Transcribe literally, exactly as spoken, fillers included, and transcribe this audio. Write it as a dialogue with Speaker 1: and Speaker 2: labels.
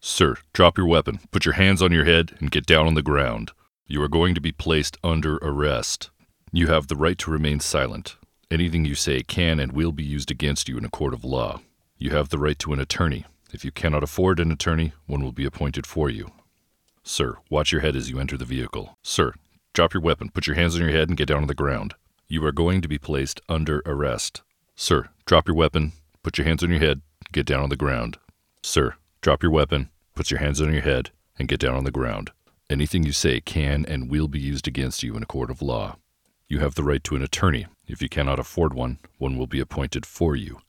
Speaker 1: Sir, drop your weapon, put your hands on your head, and get down on the ground. You are going to be placed under arrest. You have the right to remain silent. Anything you say can and will be used against you in a court of law. You have the right to an attorney. If you cannot afford an attorney, one will be appointed for you. Sir, watch your head as you enter the vehicle. Sir, drop your weapon, put your hands on your head, and get down on the ground. You are going to be placed under arrest. Sir, drop your weapon, put your hands on your head, get down on the ground. Sir, drop your weapon, put your hands on your head, and get down on the ground. Anything you say can and will be used against you in a court of law. You have the right to an attorney. If you cannot afford one, one will be appointed for you.